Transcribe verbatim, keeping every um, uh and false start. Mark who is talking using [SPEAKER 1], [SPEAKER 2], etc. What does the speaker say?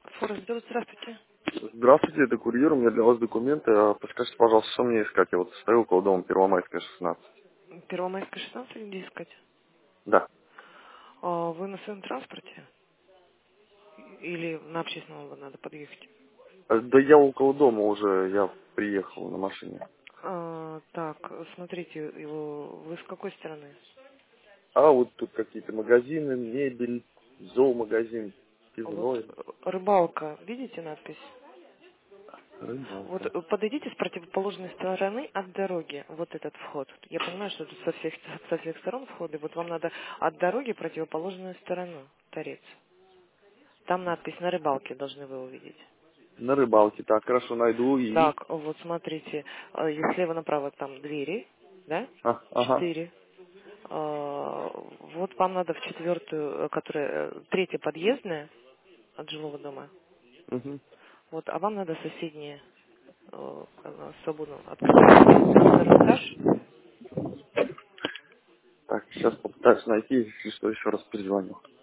[SPEAKER 1] Форекс, здравствуйте.
[SPEAKER 2] Здравствуйте, это курьер, у меня для вас документы. А Подскажите, пожалуйста, что мне искать? Я вот стою около дома Первомайская, шестнадцать.
[SPEAKER 1] Первомайская шестнадцать, где искать?
[SPEAKER 2] Да.
[SPEAKER 1] А вы на своем транспорте? Или на общественном вам надо подъехать?
[SPEAKER 2] Э, Да я около дома уже, я приехал на машине.
[SPEAKER 1] А, так, смотрите, его, вы с какой стороны?
[SPEAKER 2] А вот тут какие-то магазины, мебель, зоомагазин,
[SPEAKER 1] Вот
[SPEAKER 2] пивной,
[SPEAKER 1] э, рыбалка, видите надпись? Вот
[SPEAKER 2] рыбалка.
[SPEAKER 1] э, подойдите с противоположной стороны от дороги, вот этот вход. Я понимаю, что тут со всех, со всех сторон входы, вот вам надо от дороги противоположную сторону, торец. Там надпись на рыбалке должны вы увидеть.
[SPEAKER 2] На рыбалке, так, хорошо, найду и...
[SPEAKER 1] Так, вот смотрите, э, если слева направо там двери, да,
[SPEAKER 2] А, ага.
[SPEAKER 1] четыре. Э, Вот вам надо в четвертую, э, которая э, третья подъездная от жилого дома.
[SPEAKER 2] Мгм.
[SPEAKER 1] Вот, а вам надо соседние э, она свободно открытая дверь на второй этаж.
[SPEAKER 2] Так, сейчас попытаюсь найти, если что, еще раз перезвоню.